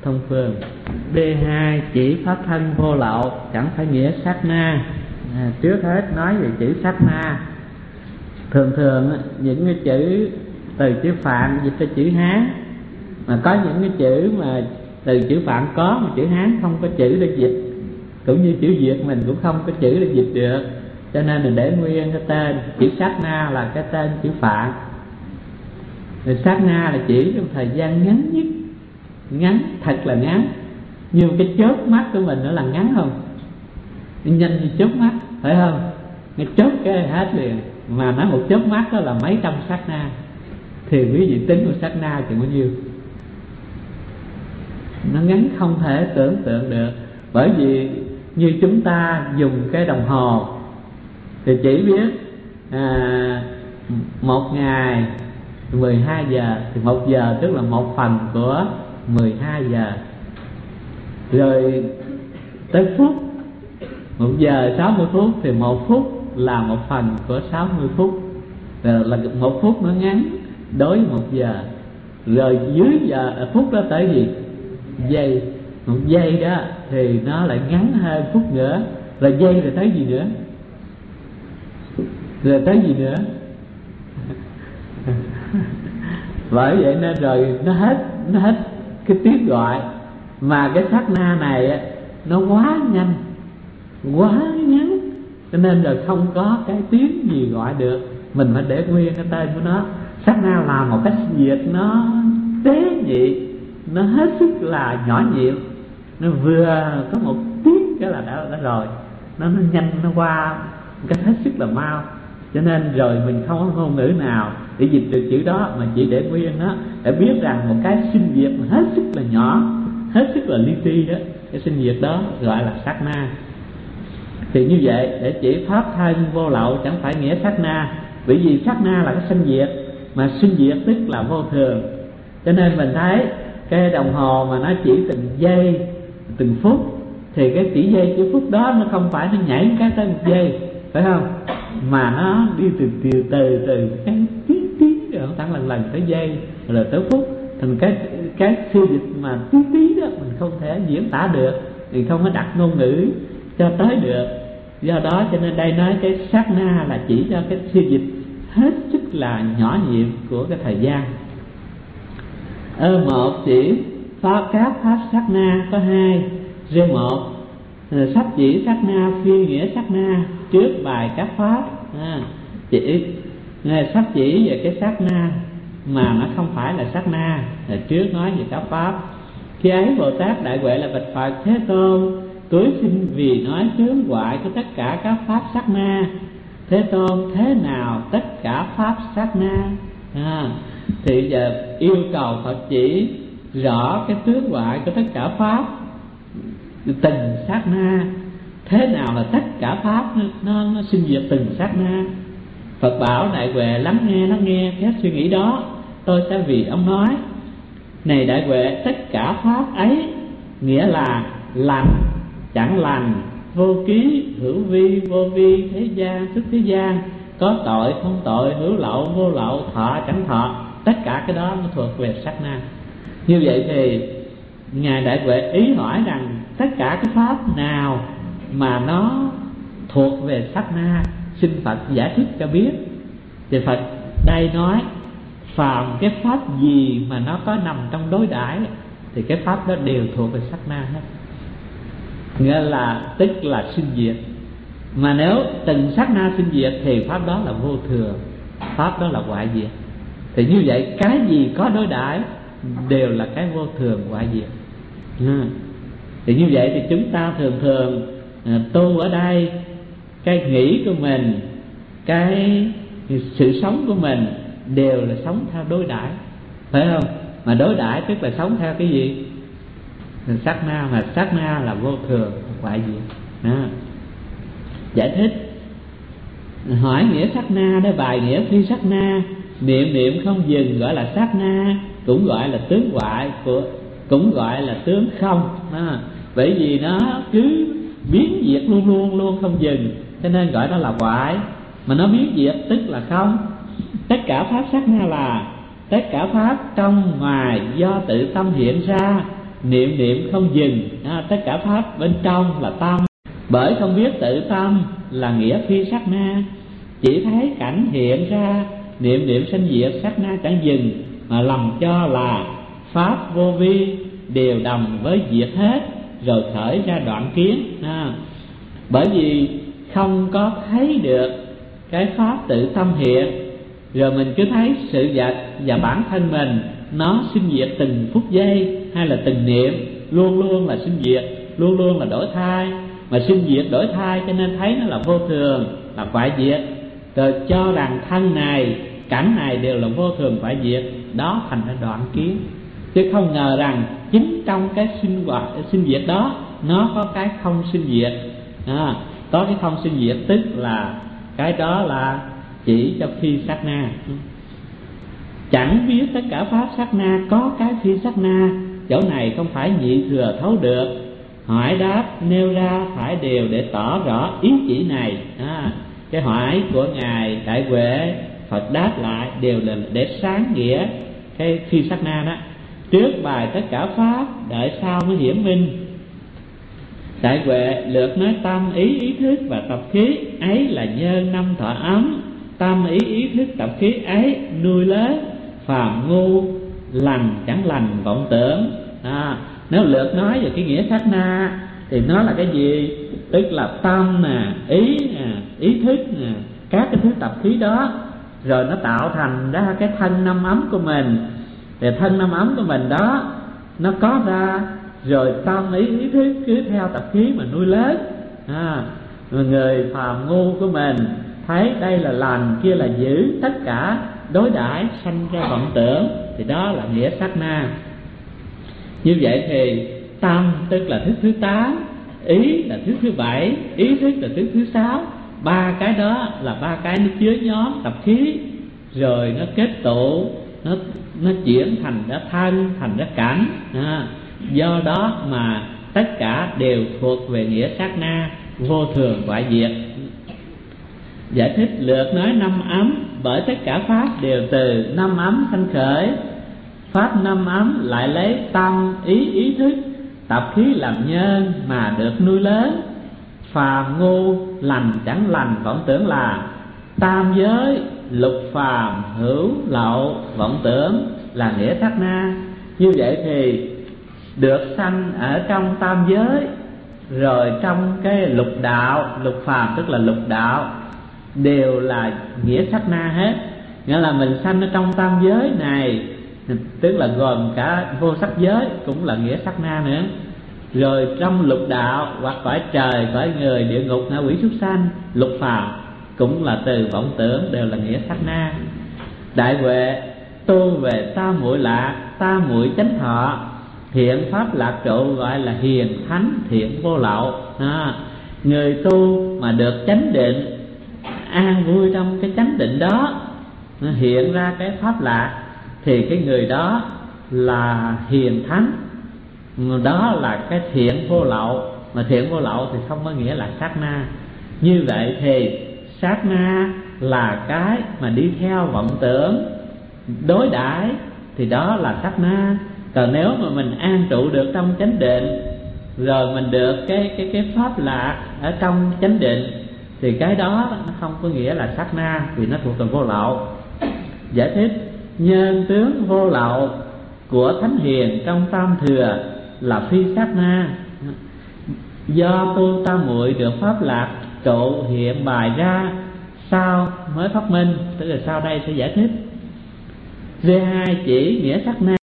thông phương. B2 chỉ pháp thân vô lậu chẳng phải nghĩa sát na. Trước hết nói về chữ sát na. Thường thường những cái chữ từ chữ Phạn dịch ra chữ Hán, mà có những cái chữ mà từ chữ Phạn có mà chữ Hán không có chữ để dịch, cũng như chữ Việt mình cũng không có chữ để dịch được, cho nên mình để nguyên cái tên. Chữ sát na là cái tên chữ Phạn. Rồi sát na là chỉ trong thời gian ngắn nhất, ngắn thật là ngắn, nhưng cái chớp mắt của mình nó là ngắn không, nhanh như chớp mắt, phải không? Cái chớp cái hết liền, mà nói một chớp mắt đó là mấy trăm sát na, thì quý vị tính một sát na thì bao nhiêu? Nó ngắn không thể tưởng tượng được. Bởi vì như chúng ta dùng cái đồng hồ thì chỉ biết một ngày 12 giờ, thì 1 giờ tức là 1 phần của 12 giờ. Rồi tới phút, 1 giờ 60 phút thì 1 phút là 1 phần của 60 phút. Rồi là 1 phút nó ngắn đối với 1 giờ. Rồi dưới giờ phút đó tới gì? Giây. 1 giây đó thì nó lại ngắn hơn phút nữa. Rồi giây rồi tới gì nữa? Rồi tới gì nữa? Bởi vậy nên rồi nó hết cái tiếng gọi. Mà cái sát na này nó quá nhanh, quá ngắn, cho nên rồi không có cái tiếng gì gọi được. Mình phải để nguyên cái tên của nó. Sát na là một cái việc nó tế nhị, nó hết sức là nhỏ nhiệm. Nó vừa có một tiếng cái là đã rồi. Nó nhanh, nó qua một cách hết sức là mau. Cho nên rồi mình không có ngôn ngữ nào để dịch được chữ đó, mà chỉ để nguyên nó, để biết rằng một cái sinh việc hết sức là nhỏ, hết sức là li ti đó, cái sinh việc đó gọi là sát na. Thì như vậy để chỉ pháp thân vô lậu chẳng phải nghĩa sát na, bởi vì sát na là cái sinh diệt, mà sinh diệt tức là vô thường. Cho nên mình thấy cái đồng hồ mà nó chỉ từng giây, từng phút, thì cái chỉ giây chỉ phút đó nó không phải nó nhảy cái tới 1 giây, phải không? Mà nó đi từ cái tí rồi nó tăng lần tới giây, rồi tới phút. Thành cái siêu dịch mà tí đó mình không thể diễn tả được, thì không có đặt ngôn ngữ cho tới được. Do đó cho nên đây nói cái sát na là chỉ cho cái siêu dịch hết sức là nhỏ nhiệm của cái thời gian. Một chỉ các pháp sát na có 2. R1 sách chỉ sát na phiên nghĩa sát na trước bài các pháp. Chỉ sách chỉ về cái sát na mà nó không phải là sát na, là trước nói về các pháp. Khi ấy Bồ Tát Đại Huệ là bạch Phật: Thế Tôn, cúi xin vì nói chướng ngoại của tất cả các pháp sát na. Thế Tôn, thế nào tất cả pháp sát na? Thì giờ yêu cầu Phật chỉ rõ cái tướng ngoại của tất cả pháp từng sát na. Thế nào là tất cả pháp nó sinh diệt từng sát na? Phật bảo Đại Huệ: lắng nghe cái suy nghĩ đó, tôi sẽ vì ông nói. Này Đại Huệ, tất cả pháp ấy nghĩa là lành, chẳng lành, vô ký, hữu vi, vô vi, thế gian, xuất thế gian, có tội, không tội, hữu lậu, vô lậu, thọ, chẳng thọ. Tất cả cái đó nó thuộc về sát na. Như vậy thì Ngài Đại Huệ ý hỏi rằng tất cả cái pháp nào mà nó thuộc về sát na, xin Phật giải thích cho biết. Thì Phật đây nói phàm cái pháp gì mà nó có nằm trong đối đãi thì cái pháp đó đều thuộc về sát na hết. Nghĩa là tức là sinh diệt. Mà nếu từng sát na sinh diệt thì pháp đó là vô thường, pháp đó là hoại diệt. Thì như vậy cái gì có đối đãi đều là cái vô thường hoại diệt. Thì như vậy thì chúng ta thường tu ở đây, cái nghĩ của mình, cái sự sống của mình đều là sống theo đối đãi, phải không? Mà đối đãi tức là sống theo cái gì? Sát na, mà sát na là vô thường hoại diệt. Giải thích hỏi nghĩa sát na để bài nghĩa phi sát na. Niệm không dừng gọi là sát na, cũng gọi là tướng hoại, cũng gọi là tướng không. Bởi vì nó cứ biến diệt luôn không dừng, cho nên gọi đó là hoại. Mà nó biến diệt tức là không. Tất cả pháp sát na là tất cả pháp trong ngoài do tự tâm hiện ra, niệm niệm không dừng, tất cả pháp bên trong là tâm. Bởi không biết tự tâm là nghĩa phi sát na, chỉ thấy cảnh hiện ra, niệm niệm sanh diệt sát na chẳng dừng, mà lầm cho là pháp vô vi đều đồng với diệt hết, rồi khởi ra đoạn kiến. Bởi vì không có thấy được cái pháp tự tâm hiện, rồi mình cứ thấy sự vật và bản thân mình nó sinh diệt từng phút giây, hay là từng niệm, luôn luôn là sinh diệt, luôn luôn là đổi thay. Mà sinh diệt đổi thay cho nên thấy nó là vô thường, là phải diệt, rồi cho rằng thân này, cảnh này đều là vô thường phải diệt, đó thành ra đoạn kiến. Chứ không ngờ rằng chính trong cái sinh diệt đó nó có cái không sinh diệt. Có cái không sinh diệt tức là cái đó là chỉ cho phi sát na. Chẳng biết tất cả pháp sát na có cái phi sát na, chỗ này không phải nhị thừa thấu được. Hỏi đáp nêu ra phải đều để tỏ rõ ý chỉ này. Cái hỏi của ngài Đại Huệ Phật đáp lại đều là để sáng nghĩa cái phi sát na đó. Trước bài tất cả pháp, đợi sau mới hiển minh. Đại Huệ lượt nói tâm ý ý thức và tập khí ấy là nhân năm thọ ấm. Tâm ý ý thức tập khí ấy nuôi lớn phàm ngu, lành chẳng lành vọng tưởng. Nếu lượt nói về cái nghĩa sát na thì nó là cái gì? Tức là tâm nè, ý nè, ý thức nè, các cái thứ tập khí đó, rồi nó tạo thành ra cái thân năm ấm của mình. Thì thân năm ấm của mình đó nó có ra, rồi tâm ý ý thức cứ theo tập khí mà nuôi lớn. Người phàm ngu của mình thấy đây là lành, kia là dữ, tất cả đối đãi sanh ra vọng tưởng, thì đó là nghĩa sát na. Như vậy thì tâm tức là thức thứ 8, ý là thức thứ 7, ý thức là thức thứ 6. Ba cái đó là ba cái nó chứa nhóm tập khí, rồi nó kết tụ, nó chuyển thành ra thân, thành ra cảnh. Do đó mà tất cả đều thuộc về nghĩa sát na, vô thường hoại diệt. Giải thích lượt nói năm ấm, bởi tất cả pháp đều từ năm ấm sanh khởi. Pháp năm ấm lại lấy tâm ý ý thức tập khí làm nhân mà được nuôi lớn. Phàm ngu, lành chẳng lành vọng tưởng là tam giới lục phàm hữu lậu vọng tưởng là nghĩa sát na. Như vậy thì được sanh ở trong tam giới, rồi trong cái lục đạo, lục phàm tức là lục đạo, đều là nghĩa sát na hết. Nghĩa là mình sanh ở trong tam giới này, tức là gồm cả vô sắc giới cũng là nghĩa sát na nữa. Rồi trong lục đạo hoặc cõi trời, cõi người, địa ngục, ngạ quỷ, súc sanh, lục phàm cũng là từ vọng tưởng, đều là nghĩa sát na. Đại Huệ tu về tam muội lạc, tam muội chánh thọ, hiện pháp lạc trụ gọi là hiền thánh thiện vô lậu. Người tu mà được chánh định, an vui trong cái chánh định đó, hiện ra cái pháp lạc, thì cái người đó là hiền thánh, đó là cái thiện vô lậu. Mà thiện vô lậu thì không có nghĩa là sát na. Như vậy thì sát na là cái mà đi theo vọng tưởng đối đãi, thì đó là sát na. Còn nếu mà mình an trụ được trong chánh định, rồi mình được cái pháp lạc ở trong chánh định, thì cái đó nó không có nghĩa là sát na, vì nó thuộc về vô lậu. Giải thích nhân tướng vô lậu của thánh hiền trong tam thừa là phi sát na. Do tu tam muội được pháp lạc trụ hiện bài ra, sau mới phát minh, tức là sau đây sẽ giải thích. V2 chỉ nghĩa sát na